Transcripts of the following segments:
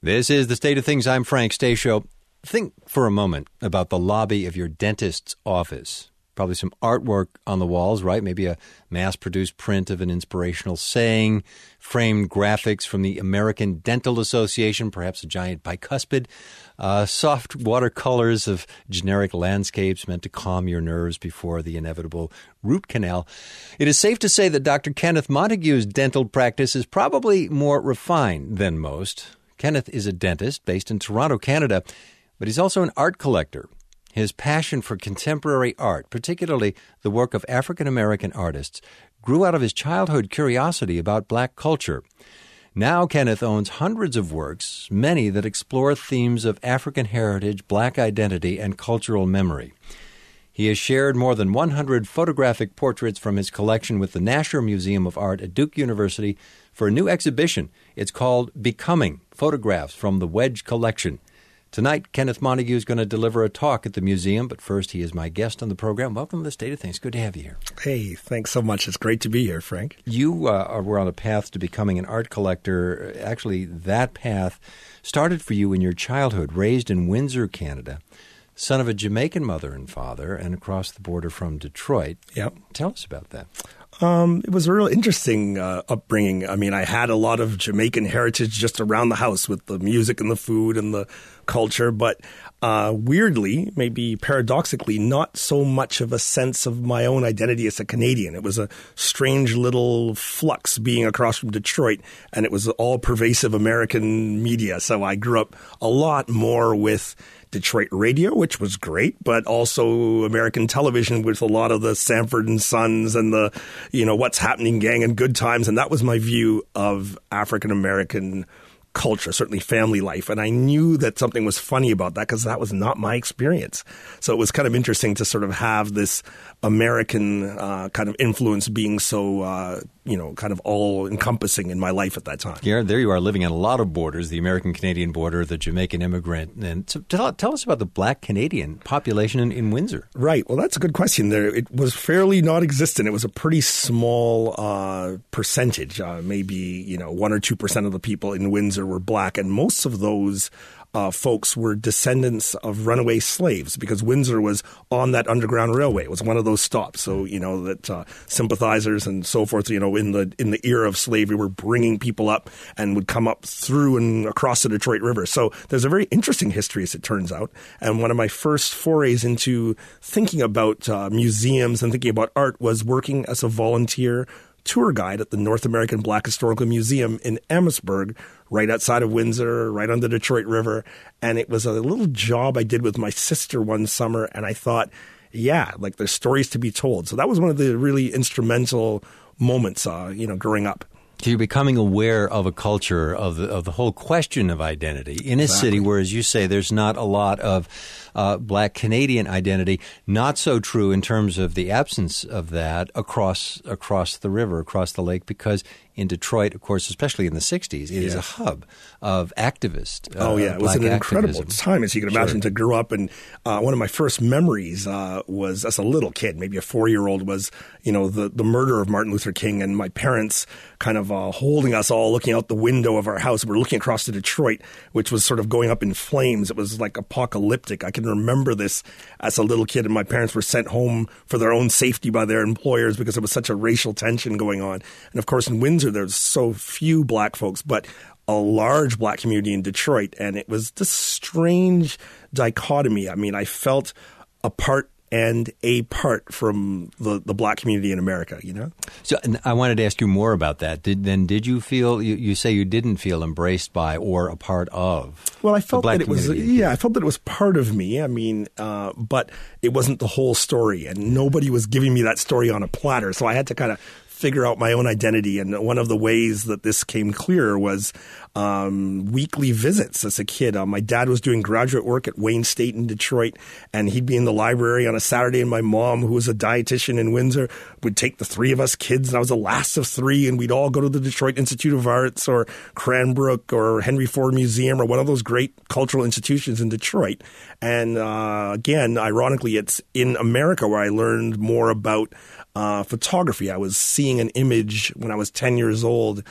This is The State of Things. I'm Frank Stasio. Think for a moment about the lobby of your dentist's office. Probably some artwork on the walls, right? Maybe a mass-produced print of an inspirational saying, framed graphics from the American Dental Association, perhaps a giant bicuspid, soft watercolors of generic landscapes meant to calm your nerves before the inevitable root canal. It is safe to say that Dr. Kenneth Montague's dental practice is probably more refined than most. Kenneth is a dentist based in Toronto, Canada, but he's also an art collector. His passion for contemporary art, particularly the work of African-American artists, grew out of his childhood curiosity about black culture. Now Kenneth owns hundreds of works, many that explore themes of African heritage, black identity, and cultural memory. He has shared more than 100 photographic portraits from his collection with the Nasher Museum of Art at Duke University for a new exhibition. It's called Becoming, Photographs from the Wedge Collection. Tonight, Kenneth Montague is going to deliver a talk at the museum, but first he is my guest on the program. Welcome to The State of Things. Good to have you here. Hey, thanks so much. It's great to be here, Frank. You were on a path to becoming an art collector. Actually, that path started for you in your childhood, raised in Windsor, Canada, son of a Jamaican mother and father, and across the border from Detroit. Yep. Tell us about that. It was a real interesting upbringing. I mean, I had a lot of Jamaican heritage just around the house with the music and the food and the culture, but weirdly, maybe paradoxically, not so much of a sense of my own identity as a Canadian. It was a strange little flux being across from Detroit, and it was all pervasive American media. So I grew up a lot more with Detroit radio, which was great, but also American television with a lot of the Sanford and Sons and the, What's Happening Gang and Good Times. And that was my view of African-American culture, certainly family life. And I knew that something was funny about that because that was not my experience. So it was kind of interesting to sort of have this American kind of influence being so, kind of all-encompassing in my life at that time. Yeah, there you are living on a lot of borders, the American-Canadian border, the Jamaican immigrant. And so tell us about the black Canadian population in Windsor. Right. Well, that's a good question there. It was fairly non-existent. It was a pretty small percentage, maybe 1 or 2% of the people in Windsor were black, and most of those folks were descendants of runaway slaves because Windsor was on that Underground Railway. It was one of those stops. So, that sympathizers and so forth, in the era of slavery were bringing people up and would come up through and across the Detroit River. So there's a very interesting history, as it turns out. And one of my first forays into thinking about museums and thinking about art was working as a volunteer tour guide at the North American Black Historical Museum in Amherstburg, right outside of Windsor, right on the Detroit River. And it was a little job I did with my sister one summer. And I thought, there's stories to be told. So that was one of the really instrumental moments, growing up. So you're becoming aware of a culture, of the whole question of identity in a city where, as you say, there's not a lot of black Canadian identity. Not so true in terms of the absence of that across the river, across the lake, because in Detroit, of course, especially in the 60s, it is a hub of activists. It was an incredible time, as you can imagine, to grow up. And one of my first memories was, as a little kid, maybe a 4-year-old, was, the murder of Martin Luther King, and my parents kind of holding us all, looking out the window of our house. We're looking across to Detroit, which was sort of going up in flames. It was like apocalyptic. I can remember this as a little kid, and my parents were sent home for their own safety by their employers because there was such a racial tension going on. And of course, in Windsor, there's so few black folks, but a large black community in Detroit. And it was this strange dichotomy. I mean, I felt apart and apart from the black community in America, So and I wanted to ask you more about that. Did you feel, you say you didn't feel embraced by or a part of? Well, I felt that it was, I felt that it was part of me. I mean, but it wasn't the whole story, and nobody was giving me that story on a platter. So I had to kind of figure out my own identity. And one of the ways that this came clear was weekly visits as a kid. My dad was doing graduate work at Wayne State in Detroit, and he'd be in the library on a Saturday, and my mom, who was a dietitian in Windsor, would take the three of us kids, and I was the last of three, and we'd all go to the Detroit Institute of Arts or Cranbrook or Henry Ford Museum or one of those great cultural institutions in Detroit. And again, ironically, it's in America where I learned more about photography. I was seeing seeing an image when I was 10 years old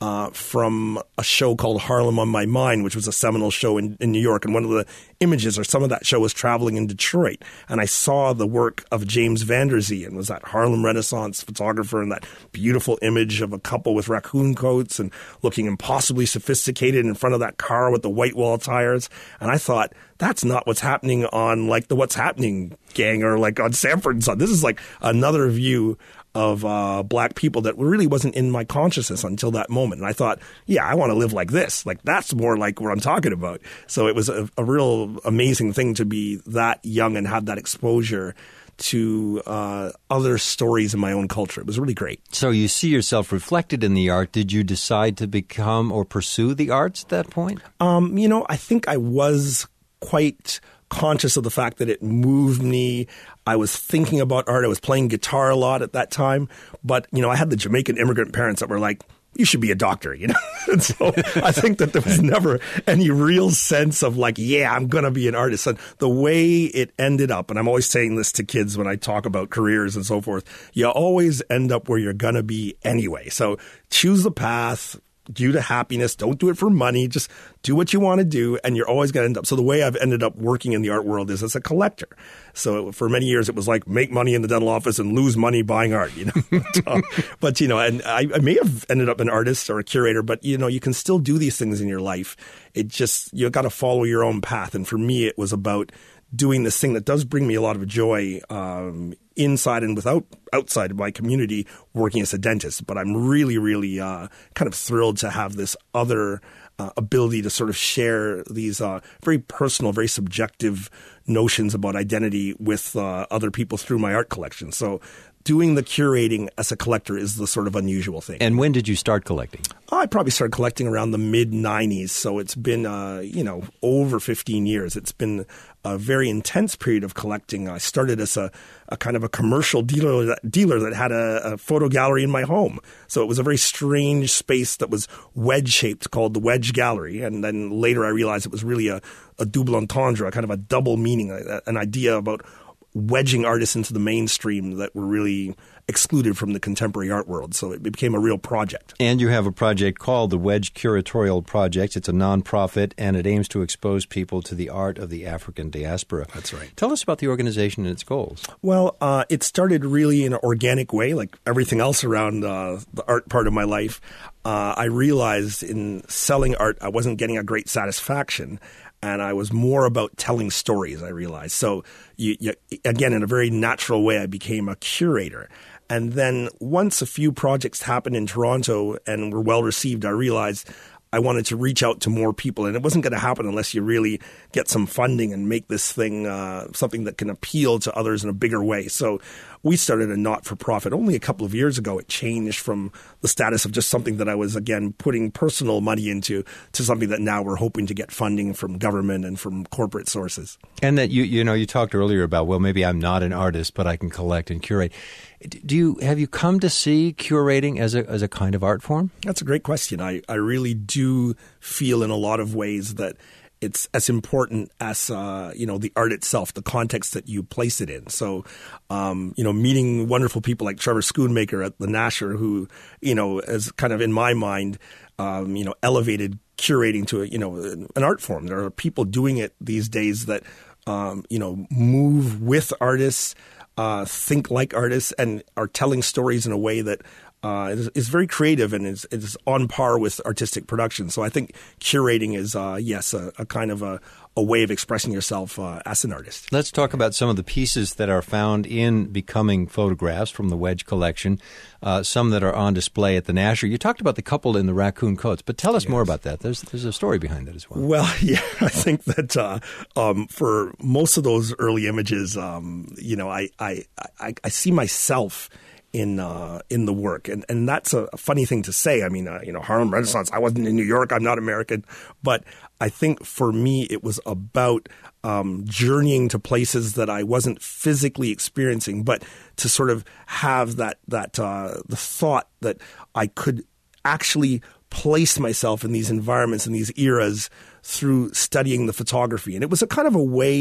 from a show called Harlem on My Mind, which was a seminal show in New York. And one of the images or some of that show was traveling in Detroit. And I saw the work of James Van Der Zee, and was that Harlem Renaissance photographer, and that beautiful image of a couple with raccoon coats and looking impossibly sophisticated in front of that car with the white wall tires. And I thought, that's not what's happening on like the What's Happening gang or like on Sanford & Son. This is like another view of black people that really wasn't in my consciousness until that moment. And I thought, yeah, I want to live like this. Like, that's more like what I'm talking about. So it was a real amazing thing to be that young and have that exposure to other stories in my own culture. It was really great. So you see yourself reflected in the art. Did you decide to become or pursue the arts at that point? I think I was quite conscious of the fact that it moved me. I was thinking about art. I was playing guitar a lot at that time. But, I had the Jamaican immigrant parents that were like, you should be a doctor, And so I think that there was never any real sense of like, yeah, I'm going to be an artist. And the way it ended up, and I'm always saying this to kids when I talk about careers and so forth, you always end up where you're going to be anyway. So choose the path. Due to happiness, don't do it for money, just do what you want to do, and you're always going to end up. So the way I've ended up working in the art world is as a collector. So for many years, it was like make money in the dental office and lose money buying art, But, and I may have ended up an artist or a curator, but, you can still do these things in your life. It just, you got to follow your own path. And for me, it was about doing this thing that does bring me a lot of joy inside and outside of my community, working as a dentist. But I'm really, really kind of thrilled to have this other ability to sort of share these very personal, very subjective notions about identity with other people through my art collection. So doing the curating as a collector is the sort of unusual thing. And when did you start collecting? I probably started collecting around the mid-'90s, so it's been, over 15 years. It's been a very intense period of collecting. I started as a kind of a commercial dealer that had a photo gallery in my home. So it was a very strange space that was wedge-shaped called the Wedge Gallery. And then later I realized it was really a double entendre, kind of a double meaning, an idea about wedging artists into the mainstream that were really excluded from the contemporary art world. So it became a real project. And you have a project called the Wedge Curatorial Project. It's a nonprofit, and it aims to expose people to the art of the African diaspora. That's right. Tell us about the organization and its goals. Well, it started really in an organic way, like everything else around the art part of my life. I realized in selling art, I wasn't getting a great satisfaction. And I was more about telling stories, I realized. So, again, in a very natural way, I became a curator. And then once a few projects happened in Toronto and were well received, I realized I wanted to reach out to more people. And it wasn't going to happen unless you really get some funding and make this thing something that can appeal to others in a bigger way. So we started a not-for-profit. Only a couple of years ago, it changed from the status of just something that I was, again, putting personal money into to something that now we're hoping to get funding from government and from corporate sources. And that you talked earlier about, well, maybe I'm not an artist, but I can collect and curate. Have you come to see curating as a kind of art form? That's a great question. I really do feel in a lot of ways that it's as important as the art itself, the context that you place it in. So, meeting wonderful people like Trevor Schoonmaker at the Nasher, who is kind of in my mind, elevated curating to an art form. There are people doing it these days that move with artists, think like artists, and are telling stories in a way that is very creative and is on par with artistic production. So I think curating is, a kind of a way of expressing yourself as an artist. Let's talk about some of the pieces that are found in Becoming photographs from the Wedge collection, some that are on display at the Nasher. You talked about the couple in the raccoon coats, but tell us more about that. There's a story behind that as well. Well, yeah, I think that for most of those early images, I see myself in the work. And that's a funny thing to say. I mean, Harlem Renaissance, I wasn't in New York, I'm not American. But I think for me, it was about journeying to places that I wasn't physically experiencing, but to sort of have the thought that I could actually place myself in these environments and these eras through studying the photography. And it was a kind of a way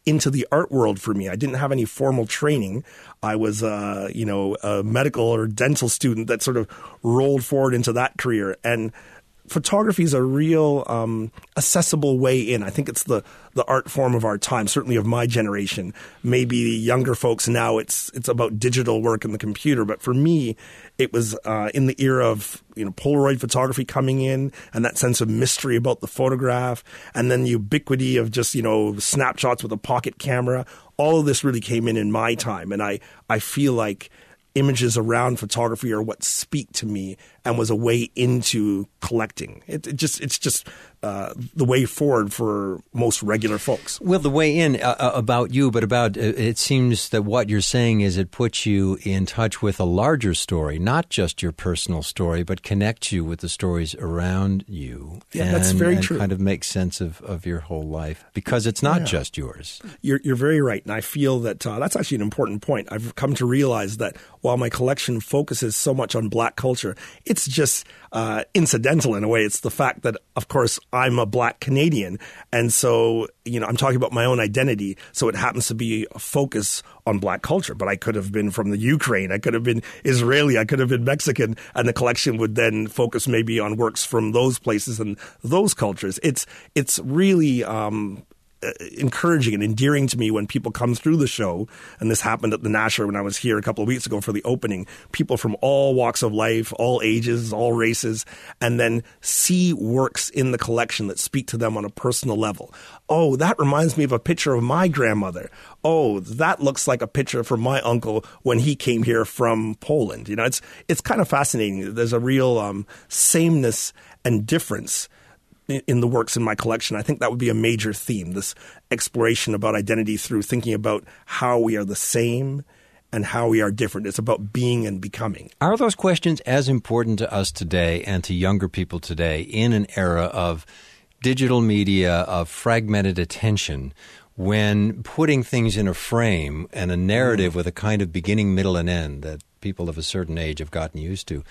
into the art world for me. I didn't have any formal training. I was, a medical or dental student that sort of rolled forward into that career. And photography is a real accessible way in. I think it's the art form of our time, certainly of my generation. Maybe younger folks now, it's about digital work and the computer. But for me, it was in the era of Polaroid photography coming in, and that sense of mystery about the photograph, and then the ubiquity of just snapshots with a pocket camera. All of this really came in my time, and I feel like images around photography are what speak to me and was a way into collecting. It's just the way forward for most regular folks. Well, the way in about you, but about it seems that what you're saying is it puts you in touch with a larger story, not just your personal story, but connects you with the stories around you. Yeah, that's very true. And kind of makes sense of your whole life because it's not just yours. You're very right, and I feel that that's actually an important point. I've come to realize that while my collection focuses so much on Black culture, it's just incidental in a way. It's the fact that, of course, I'm a Black Canadian, and so I'm talking about my own identity. So it happens to be a focus on Black culture. But I could have been from the Ukraine, I could have been Israeli, I could have been Mexican, and the collection would then focus maybe on works from those places and those cultures. It's really encouraging and endearing to me when people come through the show, and this happened at the Nasher when I was here a couple of weeks ago for the opening, people from all walks of life, all ages, all races, and then see works in the collection that speak to them on a personal level. Oh, that reminds me of a picture of my grandmother. Oh, that looks like a picture from my uncle when he came here from Poland. It's kind of fascinating. There's a real sameness and difference in the works in my collection. I think that would be a major theme, this exploration about identity through thinking about how we are the same and how we are different. It's about being and becoming. Are those questions as important to us today and to younger people today in an era of digital media, of fragmented attention, when putting things in a frame and a narrative with a kind of beginning, middle, and end that people of a certain age have gotten used to?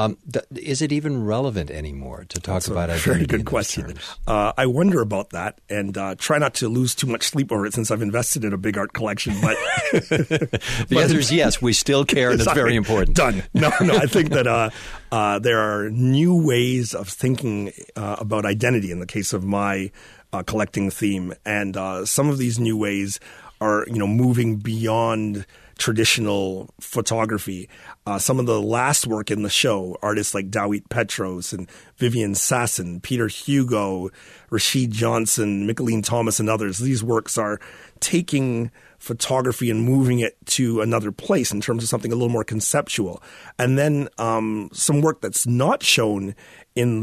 Is it even relevant anymore to talk about identity? That's a very good question. I wonder about that, and try not to lose too much sleep over it since I've invested in a big art collection. But the answer is yes, we still care, and it's very important. Done. No, I think that there are new ways of thinking about identity in the case of my collecting theme, and some of these new ways are moving beyond traditional photography. Some of the last work in the show, artists like Dawit Petros and Vivian Sasson, Peter Hugo, Rashid Johnson, Micheline Thomas, and others, these works are taking photography and moving it to another place in terms of something a little more conceptual. And then some work that's not shown in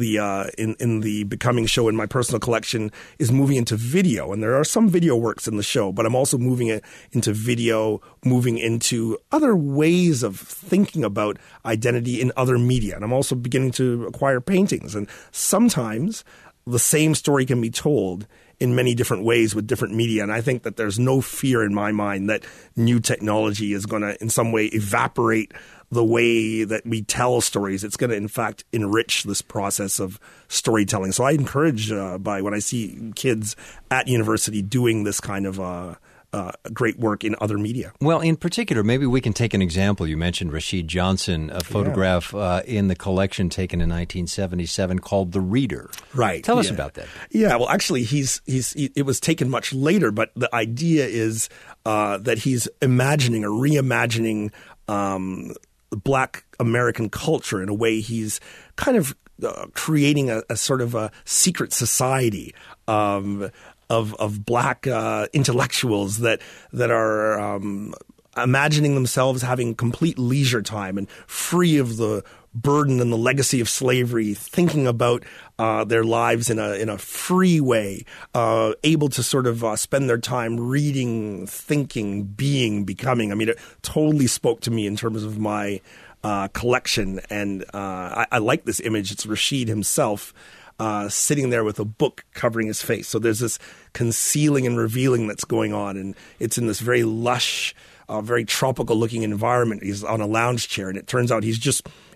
the Becoming show in my personal collection is moving into video. And there are some video works in the show, but I'm also moving it into video, moving into other ways of thinking about identity in other media. And I'm also beginning to acquire paintings. And sometimes the same story can be told in many different ways with different media. And I think that there's no fear in my mind that new technology is going to in some way evaporate the way that we tell stories. It's going to, in fact, enrich this process of storytelling. So I encourage by when I see kids at university doing this kind of great work in other media. Well, in particular, maybe we can take an example. You mentioned Rashid Johnson, a photograph in the collection taken in 1977 called The Reader. Right. Tell us about that. Yeah, well, actually, it was taken much later, but the idea is that he's imagining or reimagining Black American culture in a way. He's kind of creating a sort of a secret society of Black intellectuals that are imagining themselves having complete leisure time and free of the burden and the legacy of slavery, thinking about their lives in a free way, able to sort of spend their time reading, thinking, being, becoming. I mean, it totally spoke to me in terms of my collection, and I like this image. It's Rashid himself sitting there with a book covering his face. So there's this concealing and revealing that's going on, and it's in this very lush, very tropical-looking environment. He's on a lounge chair, and it turns out he's just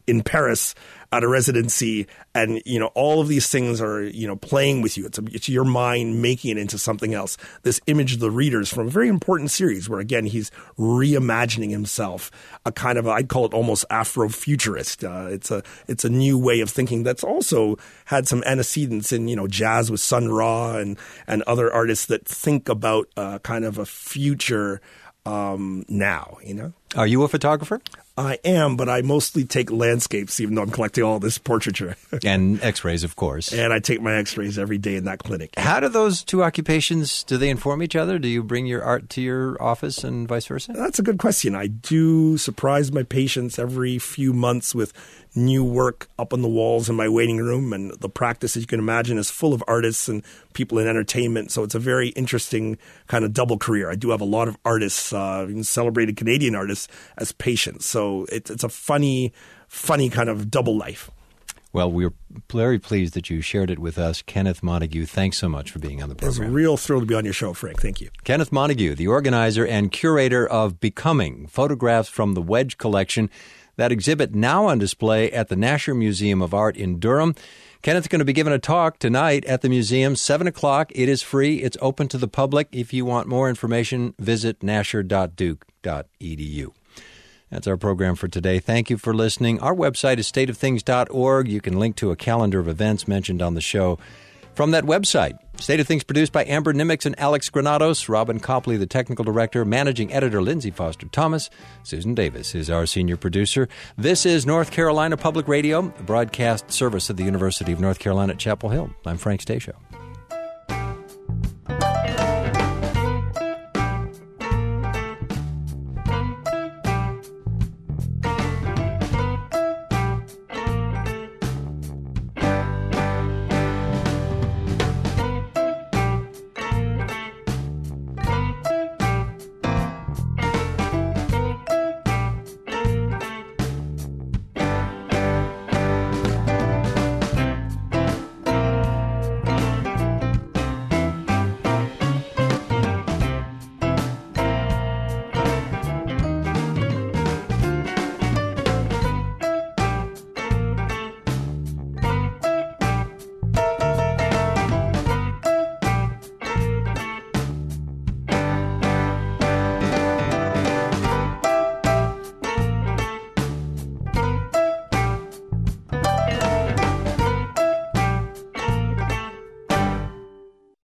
in Paris at a residency, and all of these things are playing with you. It's your mind making it into something else. This image of the readers from a very important series where again he's reimagining himself, a kind of I'd call it almost Afrofuturist. It's a new way of thinking that's also had some antecedents in jazz with Sun Ra and other artists that think about kind of a future now. Are you a photographer? I am, but I mostly take landscapes, even though I'm collecting all this portraiture. And x-rays, of course. And I take my x-rays every day in that clinic. How do those two occupations, do they inform each other? Do you bring your art to your office and vice versa? That's a good question. I do surprise my patients every few months with new work up on the walls in my waiting room. And the practice, as you can imagine, is full of artists and people in entertainment. So it's a very interesting kind of double career. I do have a lot of artists, celebrated Canadian artists, as patients. So it's a funny kind of double life. Well, we're very pleased that you shared it with us. Kenneth Montague, thanks so much for being on the program. It's a real thrill to be on your show, Frank. Thank you. Kenneth Montague, the organizer and curator of Becoming, photographs from the Wedge Collection, that exhibit now on display at the Nasher Museum of Art in Durham. Kenneth's going to be giving a talk tonight at the museum, 7 o'clock. It is free. It's open to the public. If you want more information, visit nasher.duke.edu. That's our program for today. Thank you for listening. Our website is stateofthings.org. You can link to a calendar of events mentioned on the show from that website. State of Things produced by Amber Nimitz and Alex Granados. Robin Copley, the technical director. Managing editor Lindsay Foster Thomas. Susan Davis is our senior producer. This is North Carolina Public Radio, a broadcast service of the University of North Carolina at Chapel Hill. I'm Frank Stasio.